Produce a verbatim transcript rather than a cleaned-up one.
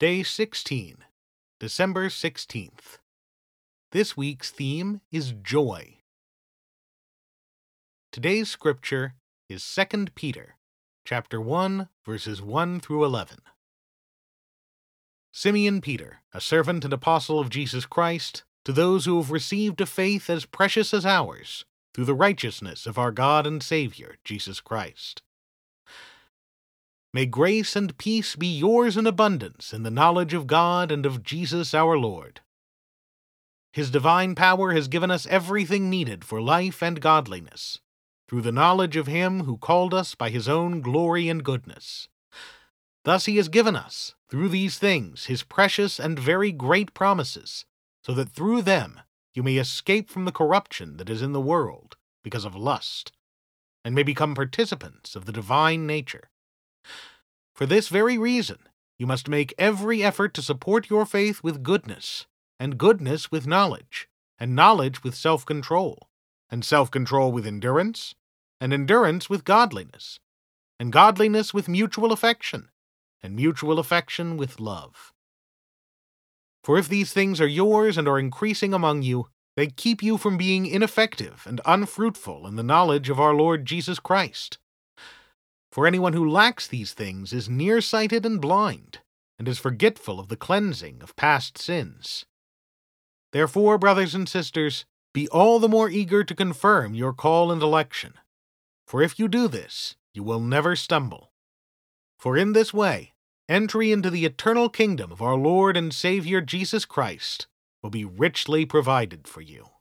Day sixteen, December sixteenth. This week's theme is joy. Today's scripture is Second Peter, chapter one, verses one through eleven. Simeon Peter, a servant and apostle of Jesus Christ, to those who have received a faith as precious as ours, through the righteousness of our God and Savior, Jesus Christ. May grace and peace be yours in abundance in the knowledge of God and of Jesus our Lord. His divine power has given us everything needed for life and godliness, through the knowledge of Him who called us by His own glory and goodness. Thus He has given us, through these things, His precious and very great promises, so that through them you may escape from the corruption that is in the world because of lust, and may become participants of the divine nature. For this very reason, you must make every effort to support your faith with goodness, and goodness with knowledge, and knowledge with self-control, and self-control with endurance, and endurance with godliness, and godliness with mutual affection, and mutual affection with love. For if these things are yours and are increasing among you, they keep you from being ineffective and unfruitful in the knowledge of our Lord Jesus Christ. For anyone who lacks these things is nearsighted and blind, and is forgetful of the cleansing of past sins. Therefore, brothers and sisters, be all the more eager to confirm your call and election. For if you do this, you will never stumble. For in this way, entry into the eternal kingdom of our Lord and Savior Jesus Christ will be richly provided for you.